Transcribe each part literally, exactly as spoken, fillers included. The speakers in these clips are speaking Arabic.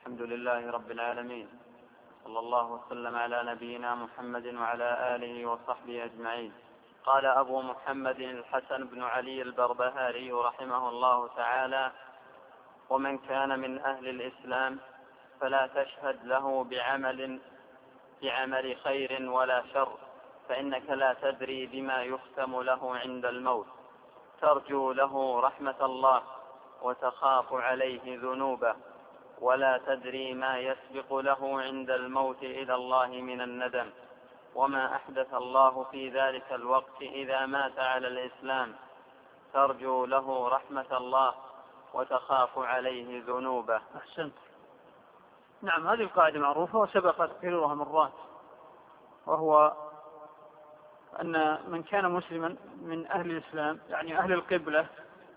الحمد لله رب العالمين، صلى الله وسلم على نبينا محمد وعلى آله وصحبه أجمعين. قال أبو محمد الحسن بن علي البربهاري رحمه الله تعالى: ومن كان من أهل الإسلام فلا تشهد له بعمل بعمل خير ولا شر، فإنك لا تدري بما يختم له عند الموت، ترجو له رحمة الله وتخاف عليه ذنوبه، ولا تدري ما يسبق له عند الموت إلى الله من الندم، وما أحدث الله في ذلك الوقت إذا مات على الإسلام، ترجو له رحمة الله وتخاف عليه ذنوبه. أحسنت. نعم، هذه القاعدة معروفة وسبقت تكررها مرات، وهو أن من كان مسلما من أهل الإسلام يعني أهل القبلة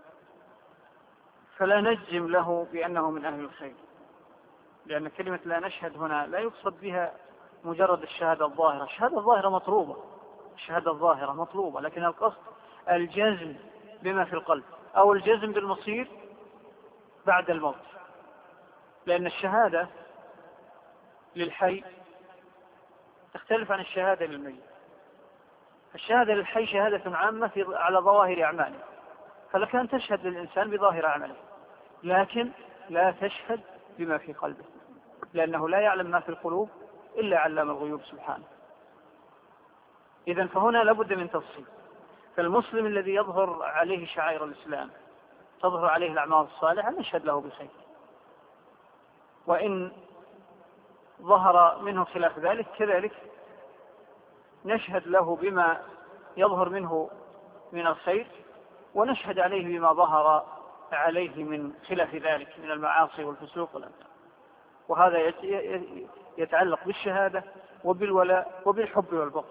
فلا نجزم له بأنه من أهل الخير، لأن كلمة لا نشهد هنا لا يقصد بها مجرد الشهادة الظاهرة. الشهادة الظاهرة مطلوبة، الشهادة الظاهرة مطلوبة، لكن القصد الجزم بما في القلب أو الجزم بالمصير بعد الموت، لأن الشهادة للحي تختلف عن الشهادة للميت. الشهادة للحي شهادة عامة في على ظواهر أعماله، فلك أن تشهد للإنسان بظاهر أعماله، لكن لا تشهد بما في قلبه، لأنه لا يعلم ما في القلوب إلا علام الغيوب سبحانه. إذن فهنا لابد من تفصيل. فالمسلم الذي يظهر عليه شعائر الإسلام، تظهر عليه الأعمال الصالحة، نشهد له بخير، وإن ظهر منه خلاف ذلك كذلك نشهد له بما يظهر منه من الخير، ونشهد عليه بما ظهر عليه من خلاف ذلك من المعاصي والفسوق والأمثال. وهذا يتعلق بالشهادة وبالولاء وبالحب والبغض.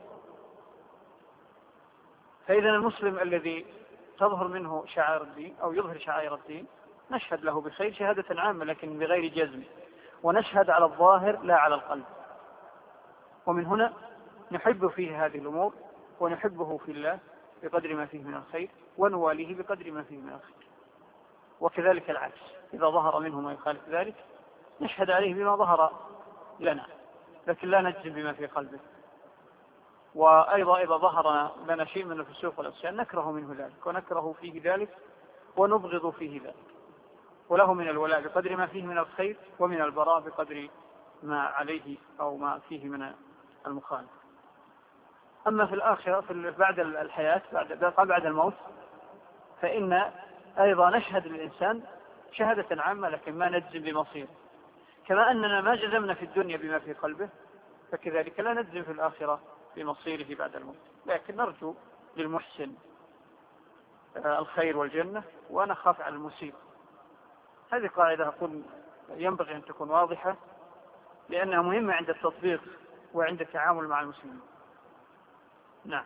فإذا المسلم الذي تظهر منه شعائر الدين أو يظهر شعائر الدين نشهد له بخير شهادة عامة، لكن بغير جزم، ونشهد على الظاهر لا على القلب. ومن هنا نحب فيه هذه الأمور، ونحبه في الله بقدر ما فيه من الخير، ونواليه بقدر ما فيه من الخير. وكذلك العكس، إذا ظهر منه ما يخالف ذلك نشهد عليه بما ظهر لنا، لكن لا نجزم بما في قلبه. وأيضا إذا ظهر لنا شيء من الفسوق والعصيان نكره منه ذلك، ونكره فيه ذلك، ونبغض فيه ذلك. وله من الولاء بقدر ما فيه من الخير، ومن البراء بقدر ما عليه أو ما فيه من المخالف. أما في الآخرة في بعد الحياة بعد بعد الموت فإن أيضا نشهد للإنسان شهادة عامة، لكن ما نجزم بمصيره. كما أننا ما جزمنا في الدنيا بما في قلبه، فكذلك لا نجزم في الآخرة بمصيره بعد الموت، لكن نرجو للمحسن الخير والجنة، ونخاف على المسيء. هذه قاعدة أقول ينبغي أن تكون واضحة، لأنها مهمة عند التطبيق وعند التعامل مع المسلمين. نعم.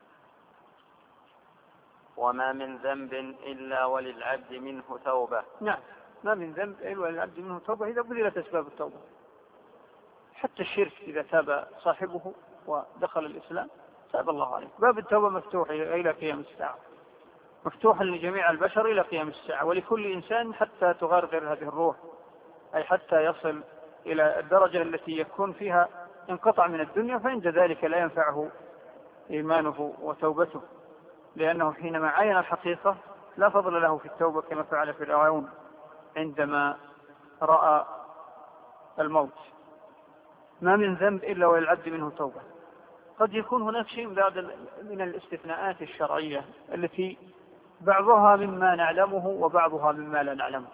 وما من ذنب إلا وللعبد منه توبة. نعم، ما من ذنب إلا وللعبد منه توبة إذا بذلت أسباب التوبة. حتى الشرك إذا تاب صاحبه ودخل الإسلام تاب الله عليه. باب التوبة مفتوح إلى قيام الساعة، مفتوحا لجميع البشر إلى قيام الساعة، ولكل إنسان حتى تغرغر هذه الروح، أي حتى يصل إلى الدرجة التي يكون فيها انقطع من الدنيا، فعند ذلك لا ينفعه إيمانه وتوبته، لأنه حينما عاين الحقيقة لا فضل له في التوبة، كما فعل فرعون عندما رأى الموت. ما من ذنب إلا وللعبد منه توبة. قد يكون هناك شيء من الاستثناءات الشرعية التي بعضها مما نعلمه وبعضها مما لا نعلمه،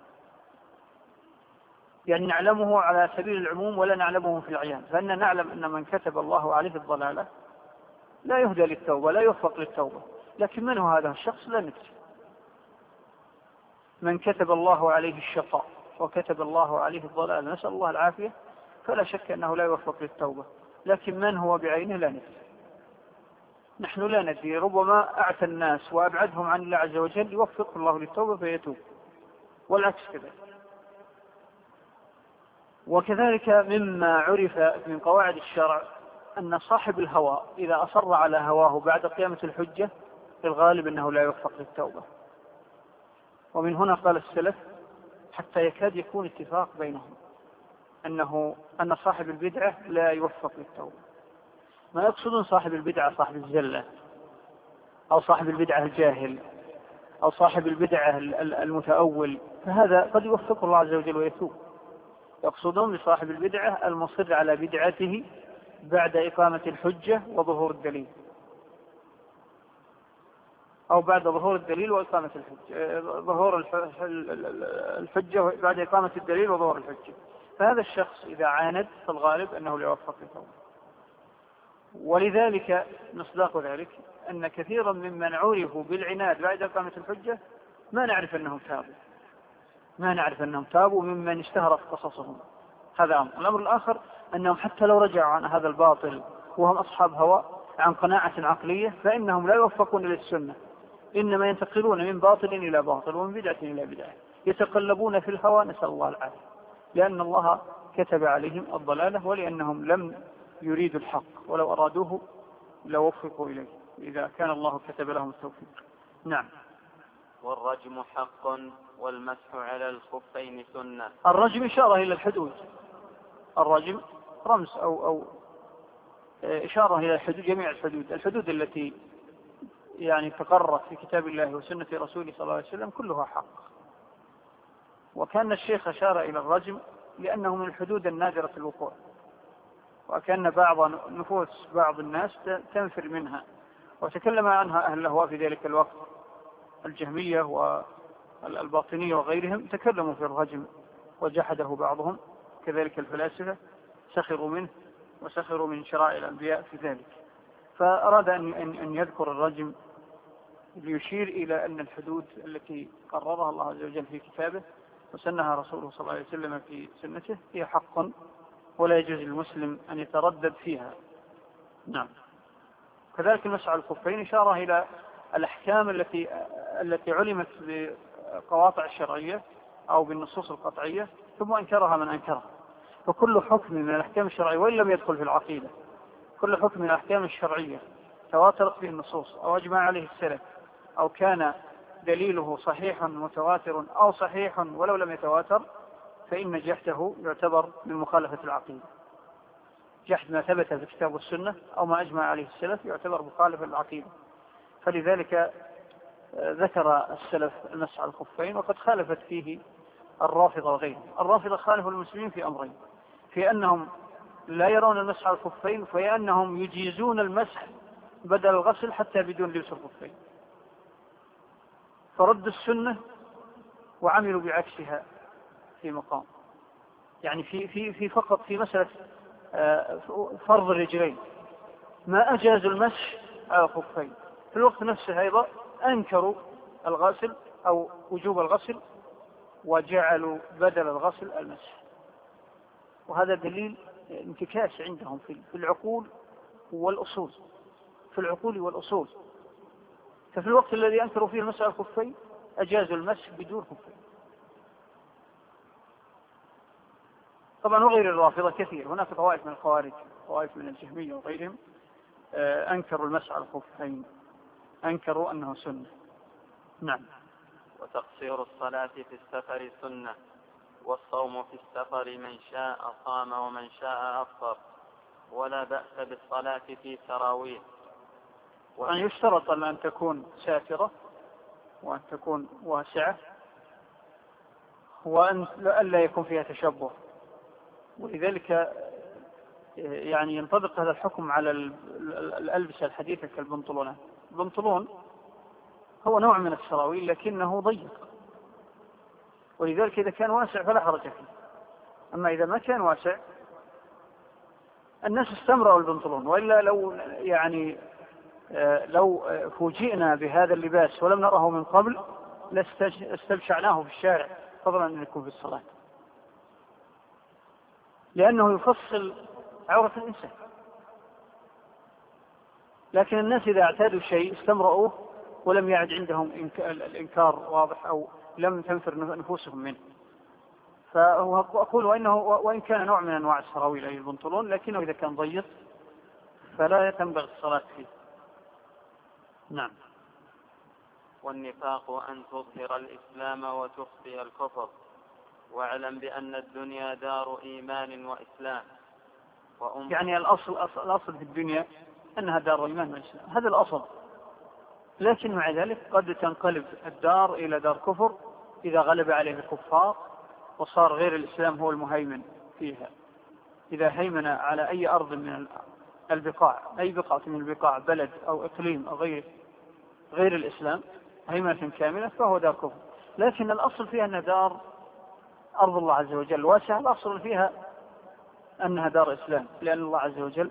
يعني نعلمه على سبيل العموم ولا نعلمه في العيان. فإن نعلم أن من كتب الله عليه الضلالة لا يهدى للتوبة، لا يوفق للتوبة، لكن من هو هذا الشخص لا ندري. من كتب الله عليه الشقاء وكتب الله عليه الضلال، نسأل الله العافية، فلا شك أنه لا يوفق للتوبة، لكن من هو بعينه لا ندري. نحن لا ندري، ربما أعتى الناس وأبعدهم عن الله عز وجل يوفق الله للتوبة فيتوب، والعكس كذلك. وكذلك مما عرف من قواعد الشرع أن صاحب الهوى إذا أصر على هواه بعد قيامة الحجة في الغالب أنه لا يوفق للتوبة. ومن هنا قال السلف حتى يكاد يكون اتفاق بينهم أنه أن صاحب البدعة لا يوفق للتوبة. ما يقصدون صاحب البدعة صاحب الزلة أو صاحب البدعة الجاهل أو صاحب البدعة المتأول، فهذا قد يوفق الله عز وجل ويتوب. يقصدون بصاحب البدعة المصر على بدعته بعد إقامة الحجة وظهور الدليل، أو بعد ظهور الدليل وإقامة الحجة، ظهور الحجة بعد إقامة الدليل وظهور الحجة. فهذا الشخص إذا عاند فالغالب أنه لا يوفق للتوبة. ولذلك مصداق ذلك أن كثيرا ممن عرفوا بالعناد بعد إقامة الحجة ما نعرف أنهم تابوا ما نعرف أنهم تابوا ممن اشتهرت قصصهم. هذا أمر. الأمر الآخر أنهم حتى لو رجعوا عن هذا الباطل وهم أصحاب هوى عن قناعة عقلية فإنهم لا يوفقون للسنة، إنما ينتقلون من باطل إلى باطل ومن بدعة إلى بدعة، يتقلبون في الهوى، نسأل الله العافية، لأن الله كتب عليهم الضلالة ولأنهم لم يريدوا الحق، ولو أرادوه لوفقوا إليه إذا كان الله كتب لهم التوفيق. نعم. والرجم حق والمسح على الخفين سنة. الرجم إشارة إلى الحدود، الرجم رمز أو, أو إشارة إلى الحدود، جميع الحدود الحدود التي يعني تقررت في كتاب الله وسنة رسوله صلى الله عليه وسلم كلها حق. وكان الشيخ أشار إلى الرجم لأنه من الحدود النادرة الوقوع، وكان بعض نفوس بعض الناس تنفر منها، وتكلم عنها أهل الهوى في ذلك الوقت، الجهمية والباطنية وغيرهم تكلموا في الرجم وجحده بعضهم، كذلك الفلاسفة سخروا منه وسخروا من شرائع الأنبياء في ذلك. فأراد أن يذكر الرجم ليشير إلى أن الحدود التي قررها الله عز وجل في كتابه وسنها رسوله صلى الله عليه وسلم في سنته هي حق، ولا يجوز للمسلم أن يتردد فيها. نعم. كذلك المسح على الخفين إشارة إلى الأحكام التي التي علمت بقواطع الشرعية أو بالنصوص القطعية ثم أنكرها من أنكرها. فكل حكم من الأحكام الشرعية وإن لم يدخل في العقيدة، كل حكم من الأحكام الشرعية تواترت به النصوص أو أجمع عليه السلف أو كان دليله صحيح متواتر أو صحيح ولو لم يتواتر، فإن جحده يعتبر من مخالفة العقيدة. جحد ما ثبت في الكتاب والسنة أو ما أجمع عليه السلف يعتبر مخالفة العقيدة. فلذلك ذكر السلف المسح على الخفين، وقد خالفت فيه الرافضة وغيرهم. الرافضة خالفوا المسلمين في أمرين: في أنهم لا يرون المسح على الخفين، في أنهم يجيزون المسح بدل الغسل حتى بدون لبس الخفين، فردوا السنة وعملوا بعكسها في مقام، يعني في في في فقط في مسألة فرض الرجلين ما أجازوا المسح على الخفين، في الوقت نفسه أيضا أنكروا الغسل أو وجوب الغسل وجعلوا بدل الغسل المسح. وهذا دليل انتكاس عندهم في العقول والأصول في العقول والأصول ففي الوقت الذي أنكروا فيه المسح على الخفين أجازوا المسح بدون خفين. طبعا وغير الرافضة كثير، هناك طوائف من الخوارج، طوائف من الجهمية وغيرهم أنكروا المسح على الخفين، أنكروا أنه سنة. نعم. وتقصير الصلاة في السفر سنة، والصوم في السفر من شاء صام ومن شاء أفطر، ولا بأس بالصلاة في تراويح. وأن يشترط أن تكون ساترة وأن تكون واسعة وأن لا يكون فيها تشبه، ولذلك يعني ينطبق هذا الحكم على الألبسة الحديثة كالبنطلونات. البنطلون هو نوع من السراويل لكنه ضيق، ولذلك إذا كان واسع فلا حرج فيه. أما إذا ما كان واسع الناس استمروا البنطلون، وإلا لو يعني لو فوجئنا بهذا اللباس ولم نره من قبل لاستبشعناه في الشارع فضلا أن يكون في الصلاة، لأنه يفصل عورة الإنسان. لكن الناس إذا اعتادوا شيء استمرؤوه ولم يعد عندهم الإنكار واضح أو لم تنفر نفوسهم منه. فأقول وإنه وإن كان نوع من أنواع السراويل أي البنطلون، لكنه إذا كان ضيق فلا ينبغي الصلاة فيه. نعم. والنفاق أن تظهر الإسلام وتخفي الكفر، واعلم بأن الدنيا دار إيمان وإسلام. وأم يعني الأصل, أصل, الأصل في الدنيا أنها دار إيمان وإسلام، هذا الأصل. لكن مع ذلك قد تنقلب الدار إلى دار كفر إذا غلب عليه الكفار وصار غير الإسلام هو المهيمن فيها. إذا هيمن على أي أرض من البقاع، أي بقعة من البقاع، بلد أو إقليم أو غير غير الإسلام هيمنة كاملة، فهو دار كفر. لكن الأصل فيها أنها دار أرض الله عز وجل واسعة، الأصل فيها أنها دار إسلام، لأن الله عز وجل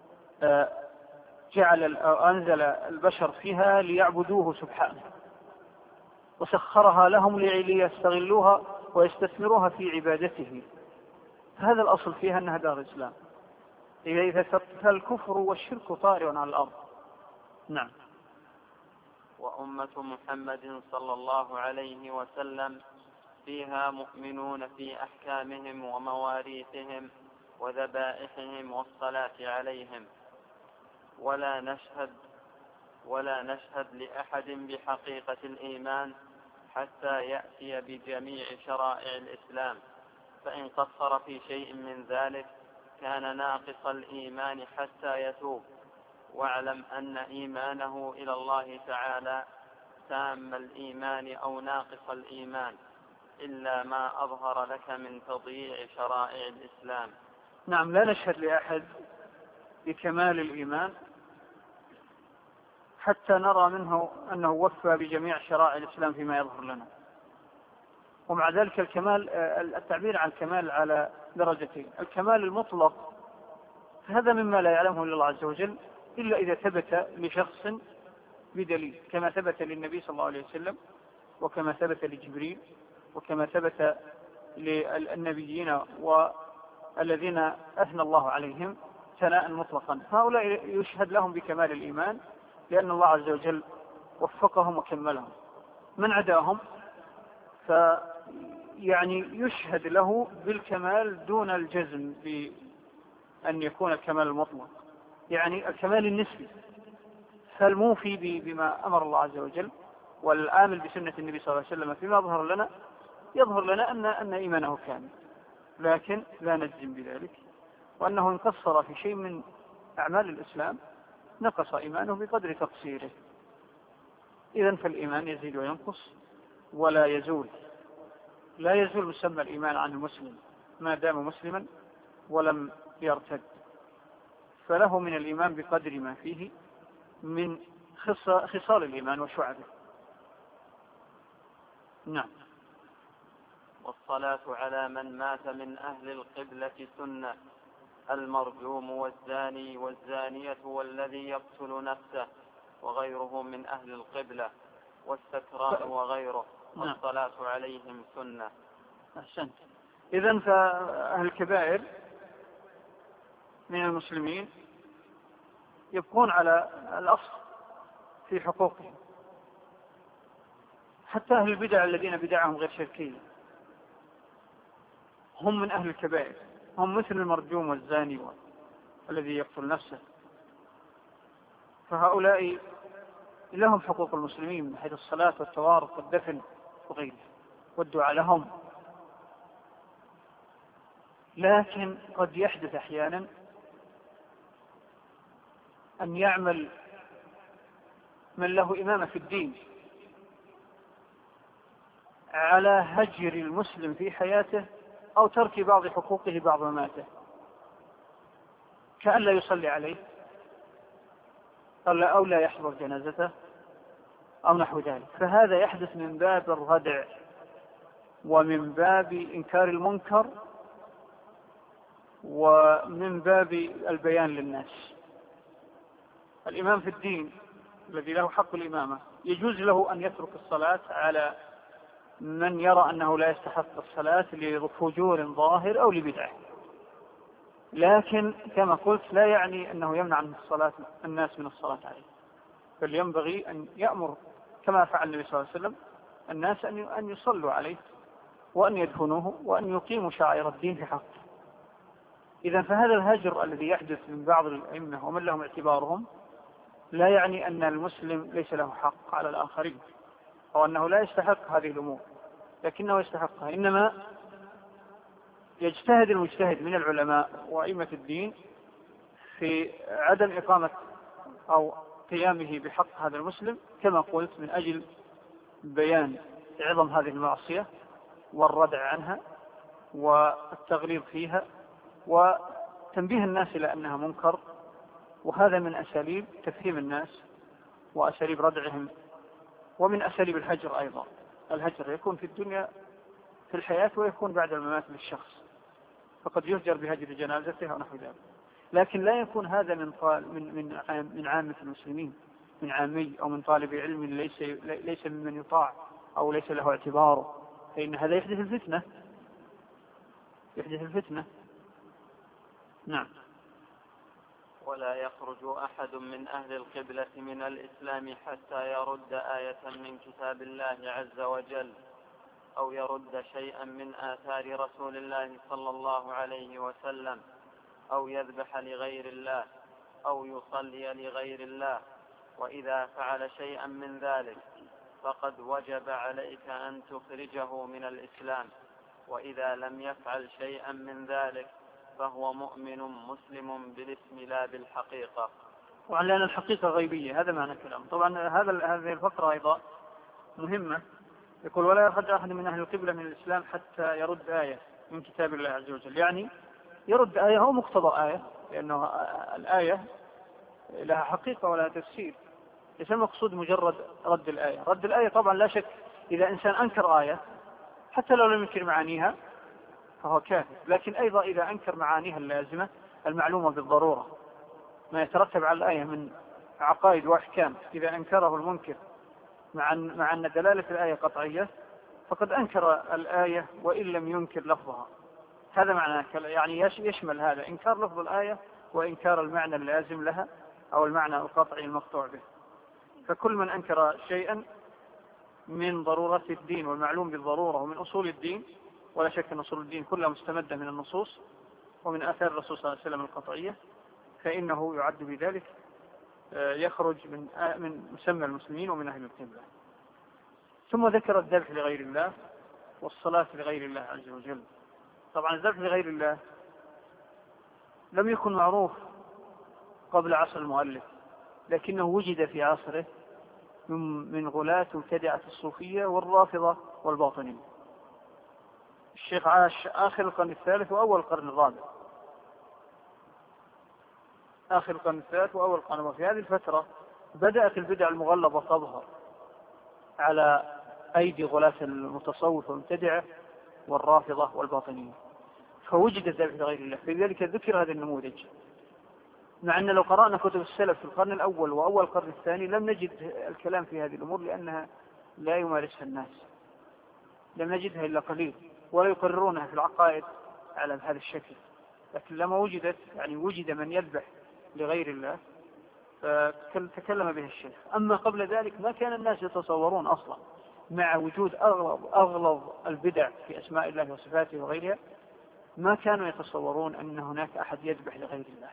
جعل أو أنزل البشر فيها ليعبدوه سبحانه، وسخرها لهم ليستغلوها ويستثمروها في عبادته. هذا الأصل فيها أنها دار إسلام. إذا فالكفر والشرك طارئ على الأرض. نعم. وأمة محمد صلى الله عليه وسلم فيها مؤمنون في أحكامهم ومواريثهم وذبائحهم والصلاة عليهم، ولا نشهد ولا نشهد لأحد بحقيقة الإيمان حتى يأتي بجميع شرائع الإسلام، فإن قصر في شيء من ذلك كان ناقص الإيمان حتى يتوب. واعلم أن إيمانه إلى الله تعالى تام الإيمان أو ناقص الإيمان، إلا ما أظهر لك من تضييع شرائع الإسلام. نعم، لا نشهد لأحد بكمال الإيمان حتى نرى منه أنه وفى بجميع شرائع الإسلام فيما يظهر لنا. ومع ذلك الكمال، التعبير عن الكمال على درجتين: الكمال المطلق هذا مما لا يعلمه إلا الله عز وجل إلا إذا ثبت لشخص بدليل، كما ثبت للنبي صلى الله عليه وسلم، وكما ثبت لجبريل، وكما ثبت للنبيين والذين أثنى الله عليهم ثناء مطلقا. هؤلاء يشهد لهم بكمال الإيمان لأن الله عز وجل وفقهم وكملهم. من عداهم فيعني يشهد له بالكمال دون الجزم بأن يكون الكمال المطلق، يعني الكمال النسبي. فالموفي بما أمر الله عز وجل والآمل بسنة النبي صلى الله عليه وسلم فيما يظهر لنا يظهر لنا أن أن إيمانه كامل، لكن لا نجزم بذلك. وأنه إن قصر في شيء من أعمال الإسلام نقص إيمانه بقدر تقصيره. إذن فالإيمان يزيد وينقص ولا يزول. لا يزول مسمى الإيمان عن المسلم ما دام مسلما ولم يرتد، فله من الإيمان بقدر ما فيه من خصال الإيمان وشعبه. نعم. والصلاة على من مات من أهل القبلة سنة: المرجوم والزاني والزانية والذي يقتل نفسه وغيره من أهل القبلة والسكران وغيره، والصلاة عليهم سنة. أحسنت. إذن فأهل الكبائر من المسلمين يبقون على الأصل في حقوقهم، حتى أهل البدع الذين بدعهم غير شركية هم من أهل الكبائر، هم مثل المرجوم والزاني والذي يقتل نفسه. فهؤلاء لهم حقوق المسلمين من حيث الصلاة والتوارث والدفن وغيره والدعاء لهم. لكن قد يحدث أحيانا أن يعمل من له إمامة في الدين على هجر المسلم في حياته أو ترك بعض حقوقه بعض مماته، كأن لا يصلي عليه أو لا يحضر جنازته أو نحو ذلك. فهذا يحدث من باب الردع ومن باب إنكار المنكر ومن باب البيان للناس. الإمام في الدين الذي له حق الإمامة يجوز له أن يترك الصلاة على من يرى أنه لا يستحق الصلاة لفجور ظاهر أو لبدعة، لكن كما قلت لا يعني أنه يمنع من الصلاة الناس من الصلاة عليه، بل ينبغي أن يأمر كما فعل النبي صلى الله عليه وسلم الناس أن يصلوا عليه وأن يدفنوه وأن يقيموا شعائر الدين في حقه. إذن فهذا الهجر الذي يحدث من بعض الأئمة ومن لهم اعتبارهم لا يعني أن المسلم ليس له حق على الآخرين أو أنه لا يستحق هذه الأمور، لكنه يستحقها. إنما يجتهد المجتهد من العلماء وأئمة الدين في عدم إقامة أو قيامه بحق هذا المسلم كما قلت من أجل بيان عظم هذه المعصية والردع عنها والتغليظ فيها وتنبيه الناس إلى أنها منكر. وهذا من أساليب تفهيم الناس وأساليب ردعهم، ومن أساليب الهجر أيضا. الهجر يكون في الدنيا في الحياة ويكون بعد الممات للشخص، فقد يهجر بهجر جنازته ونحو ذلك. لكن لا يكون هذا من من من عام من عامة المسلمين، من عامي أو من طالب علم ليس ليس ممن يطاع أو ليس له اعتباره، فإن هذا يحدث الفتنة يحدث الفتنة. نعم. ولا يخرج أحد من أهل القبلة من الإسلام حتى يرد آية من كتاب الله عز وجل، أو يرد شيئا من آثار رسول الله صلى الله عليه وسلم، أو يذبح لغير الله، أو يصلي لغير الله. وإذا فعل شيئا من ذلك فقد وجب عليك أن تخرجه من الإسلام، وإذا لم يفعل شيئا من ذلك فهو مؤمن مسلم بالاسم لا بالحقيقة. وعلى أن الحقيقة غيبية، هذا معنى الكلام. طبعا هذا هذه الفقرة أيضا مهمة. يقول ولا يخرج أحد من أهل القبلة من الإسلام حتى يرد آية من كتاب الله عز وجل، يعني يرد آية هو مقتضى آية، لأنه الآية لها حقيقة ولها تفسير، ليس المقصود مجرد رد الآية. رد الآية طبعا لا شك إذا إنسان أنكر آية حتى لو لم ينكر معانيها فهو كافر، لكن أيضا إذا أنكر معانيها اللازمة المعلومة بالضرورة ما يترتب على الآية من عقائد وأحكام، إذا أنكره المنكر مع مع أن دلالة الآية قطعية فقد أنكر الآية وإن لم ينكر لفظها. هذا معنى يعني يشمل هذا إنكار لفظ الآية وإنكار المعنى اللازم لها أو المعنى القطعي المقطوع به. فكل من أنكر شيئا من ضرورات الدين والمعلوم بالضرورة ومن أصول الدين، ولا شك أن أصول الدين كلها مستمدة من النصوص ومن آثار الرسول صلى الله عليه وسلم القطعية، فإنه يعد بذلك يخرج من من مسمى المسلمين ومن أهل القبلة. ثم ذكر الذبح لغير الله والصلاة لغير الله عز وجل. طبعا الذبح لغير الله لم يكن معروف قبل عصر المؤلف، لكنه وجد في عصره من غلاة مبتدعة الصوفية والرافضة والباطنية. الشيخ عاش آخر القرن الثالث وأول القرن الرابع، آخر القرن الثالث وأول القرن الرابع. في هذه الفترة بدأت البدع المغلظة تظهر على أيدي غلاة المتصوف والمبتدعة والرافضة والباطنية، فوجد الذبح لغير الله. في ذلك ذكر هذا النموذج، مع أن لو قرأنا كتب السلف في القرن الأول وأول القرن الثاني لم نجد الكلام في هذه الأمور، لأنها لا يمارسها الناس، لم نجدها إلا قليل، ولا يقررونها في العقائد على هذا الشكل. لكن لما وجدت يعني وجد من يذبح لغير الله فتكلم به الشيخ. أما قبل ذلك ما كان الناس يتصورون أصلا، مع وجود أغلظ, أغلظ البدع في أسماء الله وصفاته وغيرها، ما كانوا يتصورون أن هناك أحد يذبح لغير الله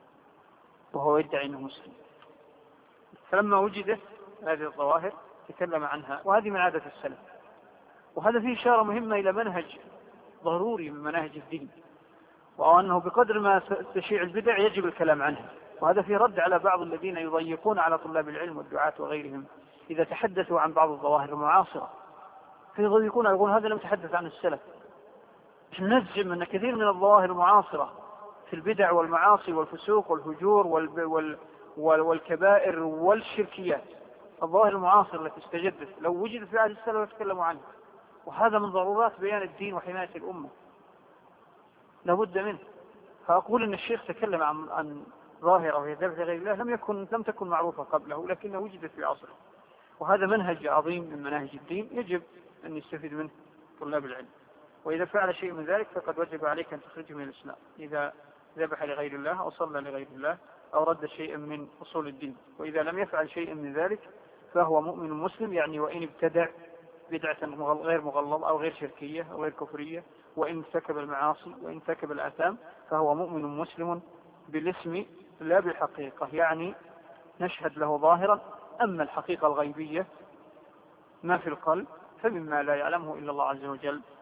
وهو يدعي أنه مسلم. فلما وجدت هذه الظواهر تكلم عنها، وهذه من عادة السلف. وهذا فيه إشارة مهمة إلى منهج ضروري من مناهج الدين، وأنه بقدر ما تشيع البدع يجب الكلام عنها. وهذا فيه رد على بعض الذين يضيقون على طلاب العلم والدعاة وغيرهم إذا تحدثوا عن بعض الظواهر المعاصرة، فيضيقون يقول هذا لم يتحدث عن السلف. نجزم أن كثير من الظواهر المعاصرة في البدع والمعاصي والفسوق والهجور والكبائر والشركيات، الظواهر المعاصرة التي استجدت لو وجدت في عهد السلف يتكلموا عنها، وهذا من ضرورات بيان الدين وحماية الأمة لابد منه. فأقول أن الشيخ تكلم عن, عن ظاهرة وهي ذبح غير الله لم يكن لم تكن معروفة قبله، لكنها وجدت في عصره، وهذا منهج عظيم من مناهج الدين يجب أن يستفيد منه طلاب العلم. وإذا فعل شيء من ذلك فقد وجب عليك أن تخرجه من الإسلام، إذا ذبح لغير الله أو صلى لغير الله أو رد شيئا من أصول الدين. وإذا لم يفعل شيئا من ذلك فهو مؤمن مسلم، يعني وإن ابتدع بدعة غير مغلظة أو غير شركية أو غير كفرية، وإن ارتكب المعاصي وإن ارتكب الآثام فهو مؤمن مسلم بالاسم لا بالحقيقة، يعني نشهد له ظاهرا. أما الحقيقة الغيبية ما في القلب فمما لا يعلمه إلا الله عز وجل